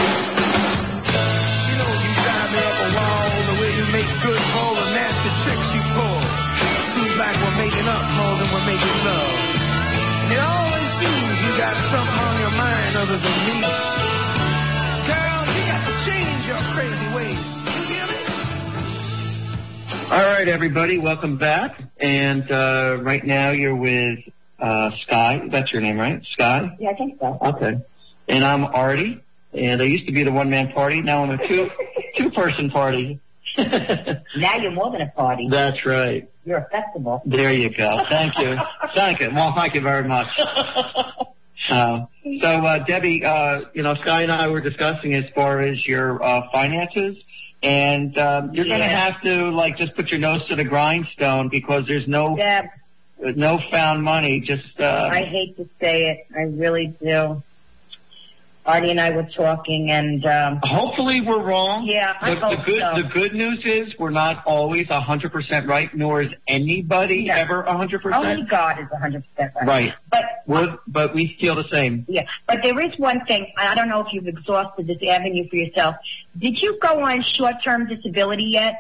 you drive me up a wall, the way you make good all the nasty tricks you pull. Seems like we're making up more than we're making love. It always seems you got something on your mind other than me. Girl, you got to change your crazy ways. You hear me? All right, everybody, welcome back. And right now you're with Sky. That's your name, right? Sky? Yeah, I think so. Okay. And I'm Artie, and I used to be the one-man party. Now I'm a two-person party. Now you're more than a party. That's right. You're a festival. There you go. Thank you. Thank you. Well, thank you very much. So, Debbie, Sky and I were discussing as far as your finances, and you're going to have to, just put your nose to the grindstone because there's no found money. Just I hate to say it. I really do. Artie and I were talking, and hopefully we're wrong. Yeah, I hope so. The good news is we're not always 100% right, nor is anybody ever 100%. Only God is 100% right. Right. But we feel the same. Yeah. But there is one thing. I don't know if you've exhausted this avenue for yourself. Did you go on short-term disability yet?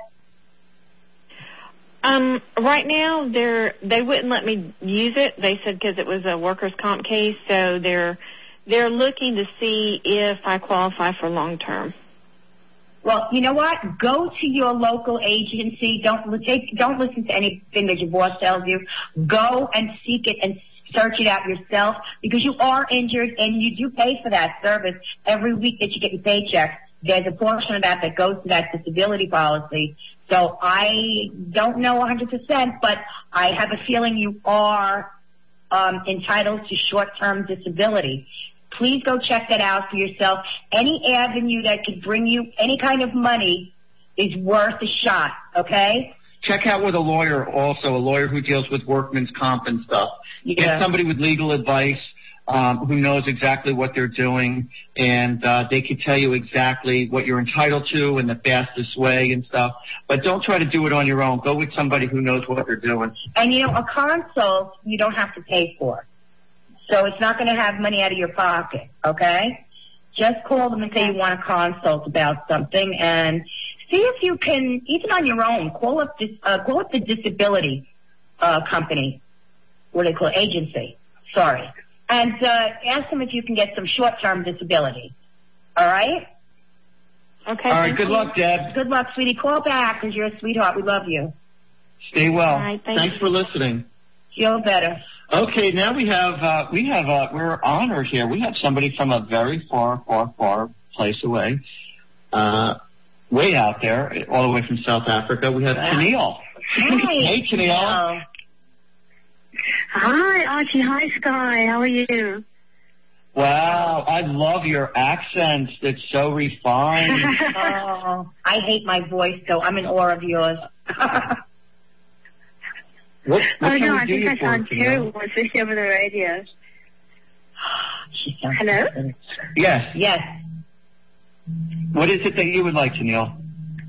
Right now, they wouldn't let me use it. They said because it was a workers' comp case, so they're looking to see if I qualify for long-term. Well, you know what? Go to your local agency. Don't listen to anything that your boss tells you. Go and seek it and search it out yourself, because you are injured and you do pay for that service every week that you get your paycheck. There's a portion of that goes to that disability policy. So I don't know 100%, but I have a feeling you are entitled to short-term disability. Please go check that out for yourself. Any avenue that could bring you any kind of money is worth a shot, okay? Check out with a lawyer also, a lawyer who deals with workman's comp and stuff. Yeah. Get somebody with legal advice who knows exactly what they're doing, and they can tell you exactly what you're entitled to and the fastest way and stuff. But don't try to do it on your own. Go with somebody who knows what they're doing. And, a consult you don't have to pay for. So it's not going to have money out of your pocket, okay? Just call them and say you want to consult about something, and see if you can, even on your own, call up the disability company, what do they call it? Agency. Sorry. And ask them if you can get some short-term disability. All right? Okay. All right. Good luck, Deb. Good luck, sweetie. Call back because you're a sweetheart. We love you. Stay well. All right, Thanks for listening. Feel better. Okay, now we're honored here. We have somebody from a very far, far, far place away, way out there, all the way from South Africa. We have Tennille. Hi. Hey, Tennille. Hi, Archie. Hi, Sky. How are you? Wow, I love your accent. It's so refined. Oh, I hate my voice, so I'm in awe of yours. What no, can we I do think you I for, sound terrible, especially over the radio. Hello? Yes. Yes. What is it that you would like, Tennille?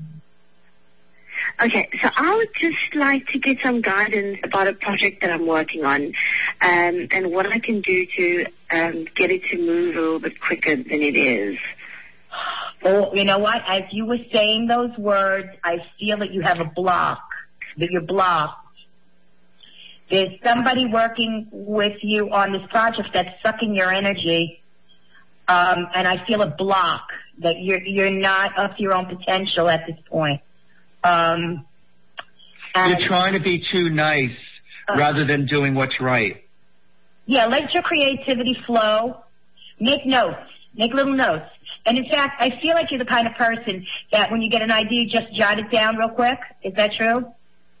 Okay, so I would just like to get some guidance about a project that I'm working on, and what I can do to get it to move a little bit quicker than it is. Well, you know what? As you were saying those words, I feel that you have a block, that you're blocked. There's somebody working with you on this project that's sucking your energy, and I feel a block that you're not up to your own potential at this point. You're trying to be too nice rather than doing what's right. Yeah, let your creativity flow. Make notes. Make little notes. And in fact, I feel like you're the kind of person that when you get an idea, you just jot it down real quick. Is that true?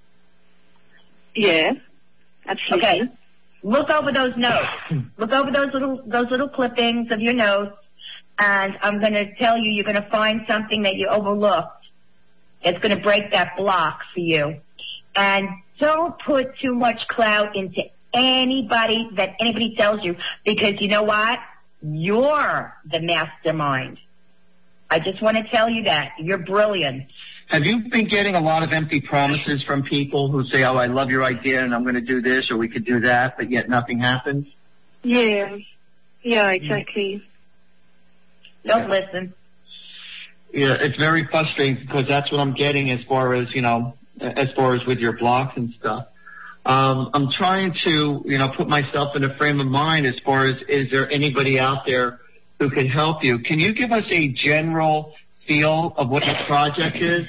Yeah, absolutely. Okay. Look over those notes. Look over those little clippings of your notes, and I'm going to tell you, you're going to find something that you overlooked. It's going to break that block for you. And don't put too much clout into anybody that anybody tells you, because you know what? You're the mastermind. I just want to tell you that. You're brilliant. Have you been getting a lot of empty promises from people who say, oh, I love your idea and I'm going to do this or we could do that, but yet nothing happens? Yeah, exactly. Don't listen. Yeah, it's very frustrating because that's what I'm getting as far as with your blocks and stuff. I'm trying to, put myself in a frame of mind as far as, is there anybody out there who can help you? Can you give us a general feel of what the project is?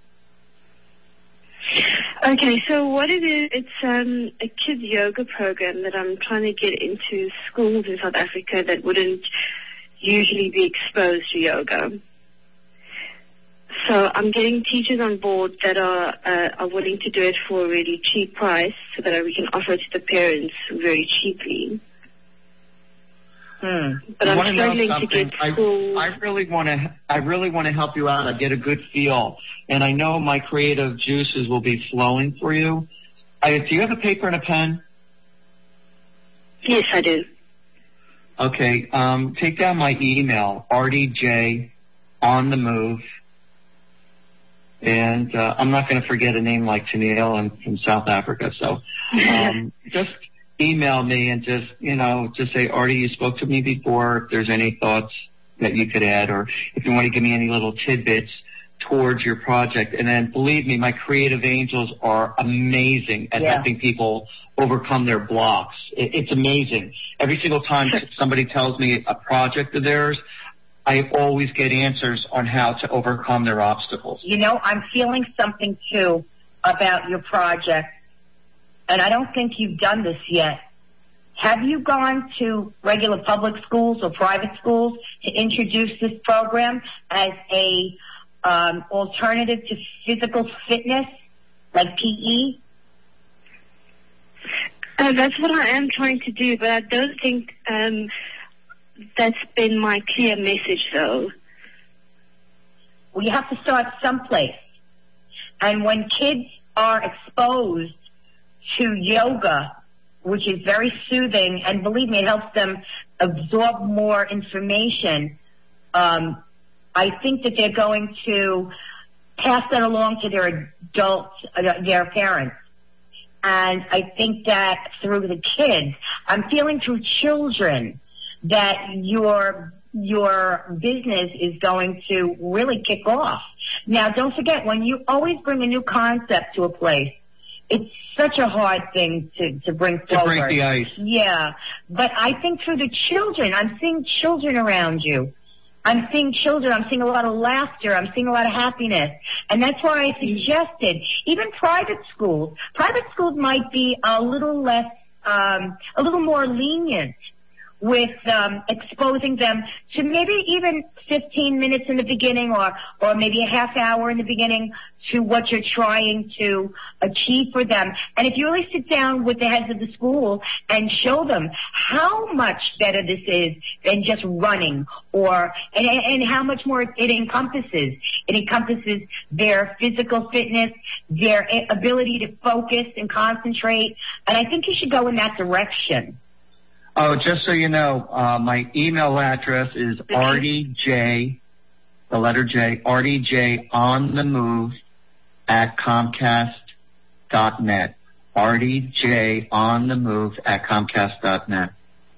Okay, so what it is, it's a kids yoga program that I'm trying to get into schools in South Africa that wouldn't usually be exposed to yoga. So I'm getting teachers on board that are willing to do it for a really cheap price so that we can offer it to the parents very cheaply. But I'm struggling to get schools. I really want to help you out. I get a good feel, and I know my creative juices will be flowing for you. Do you have a paper and a pen? Yes, I do. Okay, take down my email, RDJ on the move. And I'm not going to forget a name like Tennille. I'm from South Africa. So just email me and just say, Artie, you spoke to me before. If there's any thoughts that you could add, or if you want to give me any little tidbits towards your project. And then believe me, my creative angels are amazing at helping people overcome their blocks. It's amazing. Every single time somebody tells me a project of theirs, I always get answers on how to overcome their obstacles. You know, I'm feeling something, too, about your project, and I don't think you've done this yet. Have you gone to regular public schools or private schools to introduce this program as a alternative to physical fitness, like PE? That's what I am trying to do, but I don't think that's been my clear message, though. Well, you have to start someplace. And when kids are exposed to yoga, which is very soothing, and believe me, it helps them absorb more information, I think that they're going to pass that along to their adults, their parents. And I think that through the kids, I'm feeling through children that your business is going to really kick off. Now, don't forget, when you always bring a new concept to a place, it's such a hard thing to bring forward. To break the ice. Yeah. But I think through the children, I'm seeing children around you. I'm seeing children. I'm seeing a lot of laughter. I'm seeing a lot of happiness. And that's why I suggested even private schools. Private schools might be a little less, a little more lenient with exposing them to maybe even 15 minutes in the beginning or maybe a half hour in the beginning to what you're trying to achieve for them. And if you really sit down with the heads of the school and show them how much better this is than just running and how much more it encompasses. It encompasses their physical fitness, their ability to focus and concentrate. And I think you should go in that direction. Oh, just so you know, my email address is RDJ, the letter J, RDJ on the move at Comcast.net. RDJ on the move at Comcast.net.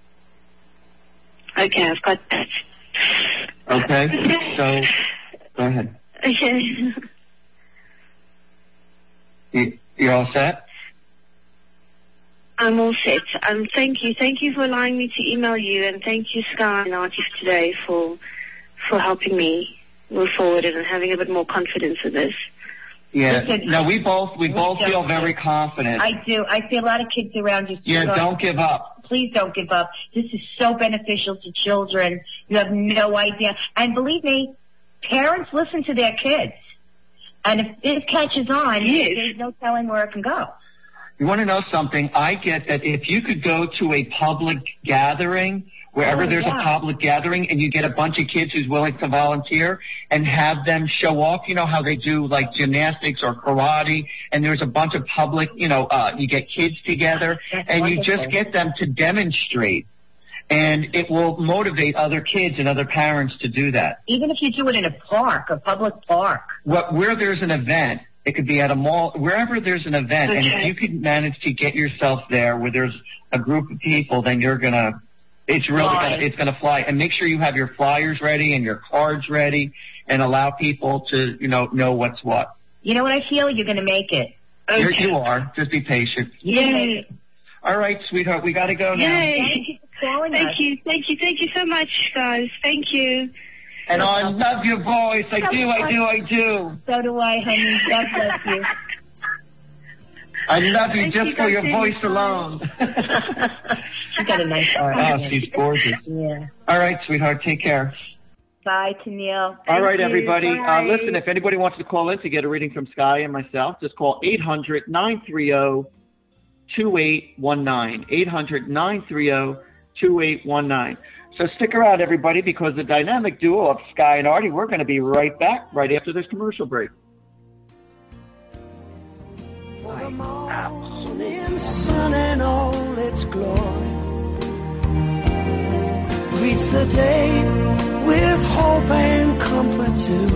Okay, I've got that. Okay, so go ahead. Okay. You all set? I'm all set. Thank you. Thank you for allowing me to email you, and thank you, Sky and Artie, today for helping me move forward and having a bit more confidence in this. Yeah. No, we both feel very confident. I do. I see a lot of kids around you. Yeah, don't give up. Please don't give up. This is so beneficial to children. You have no idea. And believe me, parents listen to their kids. And if this catches on, there's no telling where it can go. You want to know something? I get that if you could go to a public gathering, wherever there's a public gathering, and you get a bunch of kids who's willing to volunteer and have them show off, you know, how they do like gymnastics or karate, and there's a bunch of public, you get kids together, and you just get them to demonstrate. And it will motivate other kids and other parents to do that. Even if you do it in a park, a public park. Where there's an event. It could be at a mall, wherever there's an event. Okay. And if you could manage to get yourself there where there's a group of people, then it's gonna fly. And make sure you have your flyers ready and your cards ready and allow people to, know what's what. You know what I feel? You're gonna make it. Okay. You are. Just be patient. Yay. All right, sweetheart, we gotta go now. Yay. Thank you for calling us. Thank you so much, guys. Thank you. And I love your voice. I do. So do I, honey. God bless you. I love you just for your voice alone. She's got a nice heart. Oh, she's gorgeous. Yeah. All right, sweetheart. Take care. Bye, Tennille. All right, everybody. Listen, if anybody wants to call in to get a reading from Sky and myself, just call 800-930-2819. 800-930-2819. So stick around, everybody, because the dynamic duo of Sky and Artie, we're going to be right back right after this commercial break. For the morning sun and all its glory, greets the day with hope and comfort too.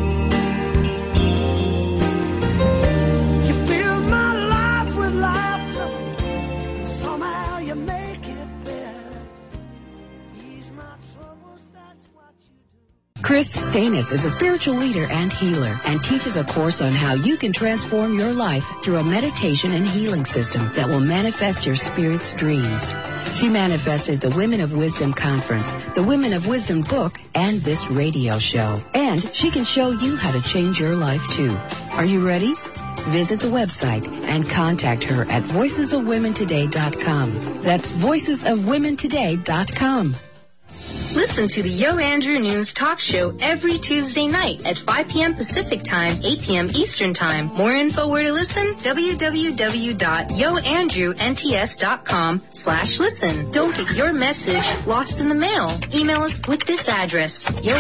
You fill my life with laughter, and somehow you make it better. Ease my troubles, that's what you do. Chris Stanis is a spiritual leader and healer and teaches a course on how you can transform your life through a meditation and healing system that will manifest your spirit's dreams. She manifested the Women of Wisdom Conference, the Women of Wisdom book, and this radio show. And she can show you how to change your life, too. Are you ready? Visit the website and contact her at voicesofwomentoday.com. That's voicesofwomentoday.com. Listen to the Yo Andrew News Talk Show every Tuesday night at 5 p.m. Pacific Time, 8 p.m. Eastern Time. More info where to listen? www.yoandrewnts.com/listen. Don't get your message lost in the mail. Email us with this address,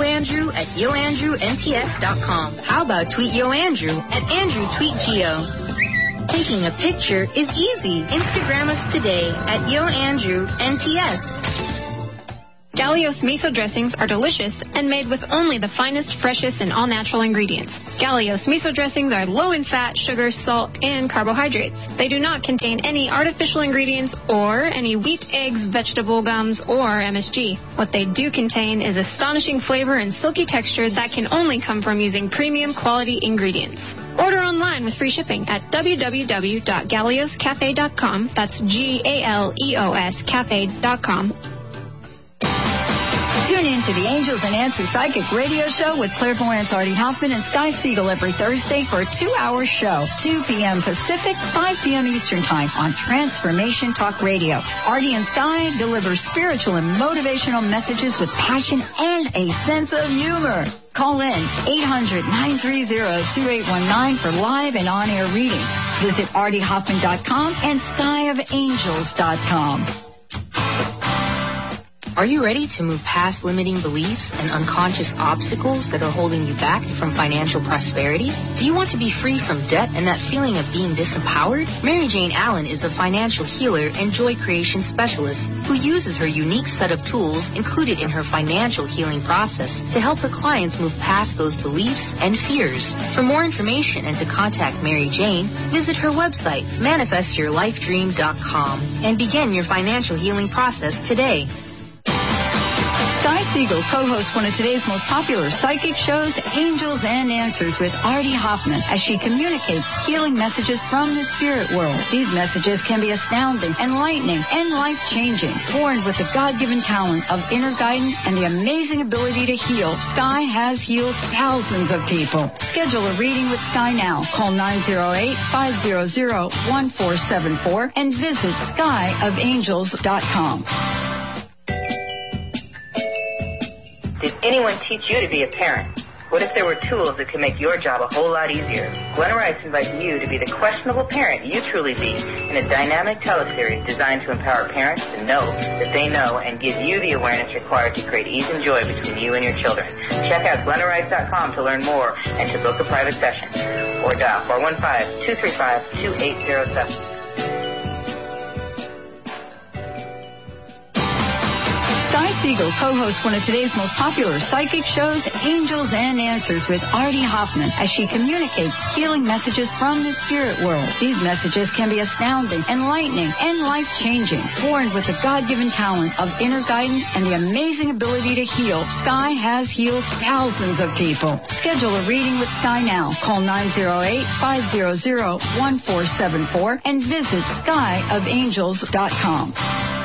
yoandrew@yoandrewnts.com. How about tweet Yo Andrew at AndrewTweetGeo? Taking a picture is easy. Instagram us today at YoAndrewNTS. Galios miso dressings are delicious and made with only the finest, freshest, and all-natural ingredients. Galios miso dressings are low in fat, sugar, salt, and carbohydrates. They do not contain any artificial ingredients or any wheat, eggs, vegetable gums, or MSG. What they do contain is astonishing flavor and silky texture that can only come from using premium quality ingredients. Order online with free shipping at www.galioscafe.com. That's GALEOS cafe.com. Tune in to the Angels and Answers Psychic Radio Show with clairvoyants Artie Hoffman and Sky Siegel every Thursday for a 2-hour show, 2 p.m. Pacific, 5 p.m. Eastern Time on Transformation Talk Radio. Artie and Sky deliver spiritual and motivational messages with passion and a sense of humor. Call in 800-930-2819 for live and on-air readings. Visit artiehoffman.com and skyofangels.com. Are you ready to move past limiting beliefs and unconscious obstacles that are holding you back from financial prosperity? Do you want to be free from debt and that feeling of being disempowered? Mary Jane Allen is a financial healer and joy creation specialist who uses her unique set of tools included in her financial healing process to help her clients move past those beliefs and fears. For more information and to contact Mary Jane, visit her website, manifestyourlifedream.com, and begin your financial healing process today. Sky Siegel co-hosts one of today's most popular psychic shows, Angels and Answers with Artie Hoffman, as she communicates healing messages from the spirit world. These messages can be astounding, enlightening, and life-changing. Born with the God-given talent of inner guidance and the amazing ability to heal, Sky has healed thousands of people. Schedule a reading with Sky now. Call 908-500-1474 and visit skyofangels.com. Did anyone teach you to be a parent? What if there were tools that could make your job a whole lot easier? Glenna Rice invites you to be the questionable parent you truly be in a dynamic teleseries designed to empower parents to know that they know and give you the awareness required to create ease and joy between you and your children. Check out GlennaRice.com to learn more and to book a private session. Or dial 415-235-2807. Sky Siegel co-hosts one of today's most popular psychic shows, Angels and Answers with Artie Hoffman, as she communicates healing messages from the spirit world. These messages can be astounding, enlightening, and life-changing. Born with the God-given talent of inner guidance and the amazing ability to heal, Sky has healed thousands of people. Schedule a reading with Sky now. Call 908-500-1474 and visit skyofangels.com.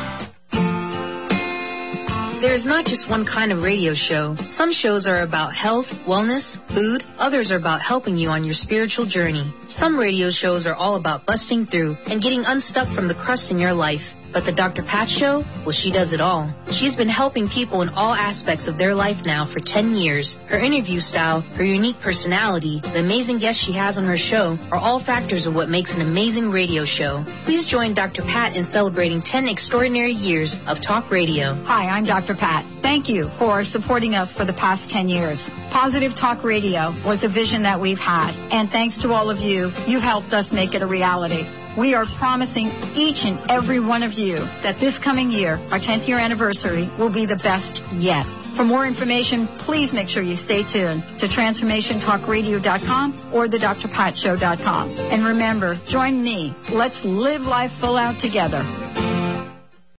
There's not just one kind of radio show. Some shows are about health, wellness, food. Others are about helping you on your spiritual journey. Some radio shows are all about busting through and getting unstuck from the crust in your life. But the Dr. Pat Show, well, she does it all. She's been helping people in all aspects of their life now for 10 years. Her interview style, her unique personality, the amazing guests she has on her show are all factors of what makes an amazing radio show. Please join Dr. Pat in celebrating 10 extraordinary years of talk radio. Hi, I'm Dr. Pat. Thank you for supporting us for the past 10 years. Positive Talk Radio was a vision that we've had, and thanks to all of you, you've helped us make it a reality. We are promising each and every one of you that this coming year, our 10th year anniversary, will be the best yet. For more information, please make sure you stay tuned to TransformationTalkRadio.com or the DrPatShow.com. And remember, join me. Let's live life full out together.